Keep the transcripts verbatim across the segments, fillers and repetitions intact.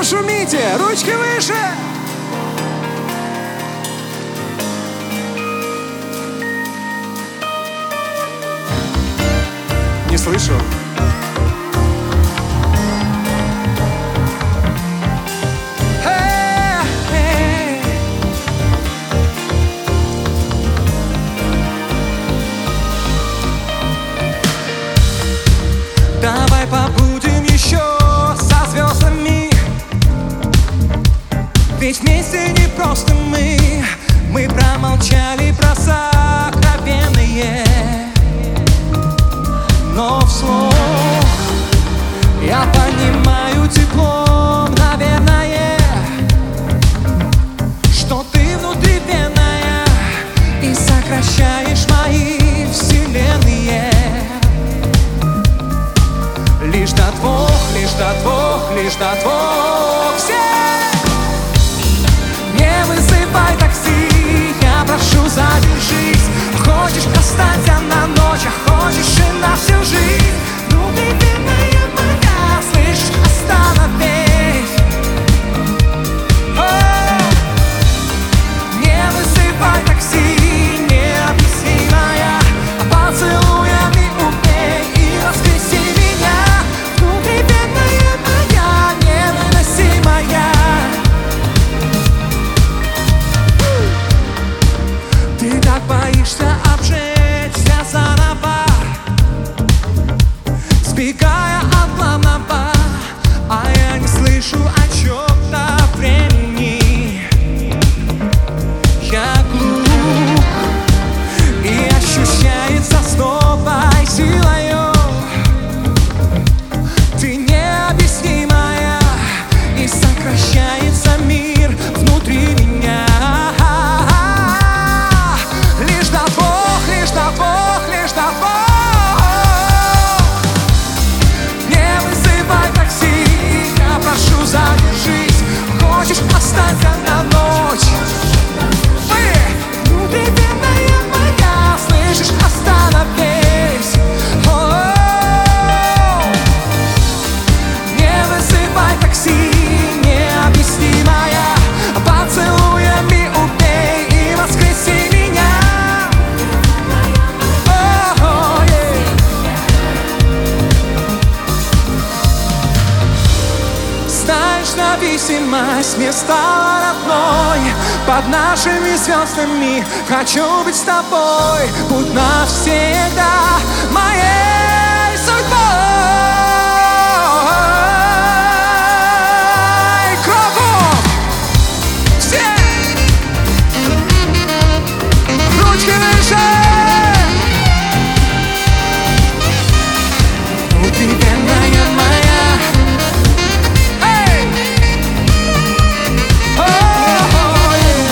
Пошумите, ручки выше! Не слышу. Давай побудем еще со звездами, ведь вместе не просто мы. Мы промолчали про сокровенное, но вслух я понимаю тепло, наверное, что ты внутривенная и сокращаешь мои вселенные. Лишь до двух, лишь до двух, лишь до двух. Все! Не вызывай такси, я прошу, задержись. Хочешь, останься на ночь, а хочешь и на всю жизнь. Внутренняя моя, слышишь, остановись. О! Не вызывай такси, необъяснимая, поцелуями убей и воскреси меня. Внутренняя моя, невыносимая. Ты так боишься обжечься заново, сбегая от главного, а я не слышу отчета времени. Я глух и ощущается с новой силою. Ты необъяснимая, и сокращается мир внутри меня. Лишь до двух, лишь до двух, лишь до двух. Не вызывай такси, я прошу, задержись. Хочешь, останься на ночь. Внутренняя моя, слышишь, остановись. О-о-о. Не вызывай такси, необъяснимая, поцелуями убей и воскреси меня. О-о-о, yeah. Знаешь, зависимость мне стала родной. Под нашими звездами хочу быть с тобой. Будь навсегда моей судьбой. Кругом все ручки выше. Внутренняя моя. Эй! О-о-о, yeah.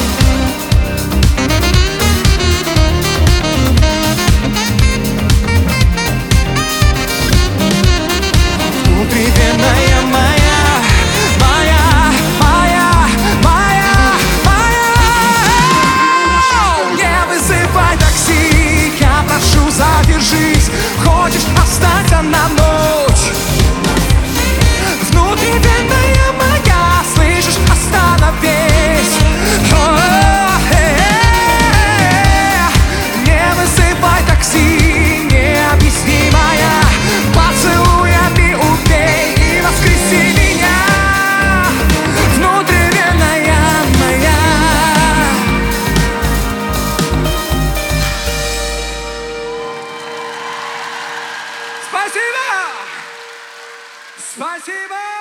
Внутренняя моя, моя, моя, моя, моя. Не вызывай такси, я прошу, задержись. Хочешь, останься на ночь. Внутренняя моя, слышишь, остановись. О-о-о-э-э-э. Не вызывай такси, необъяснимая, поцелуями убей и воскреси меня. Внутренняя моя. Спасибо! Спасибо!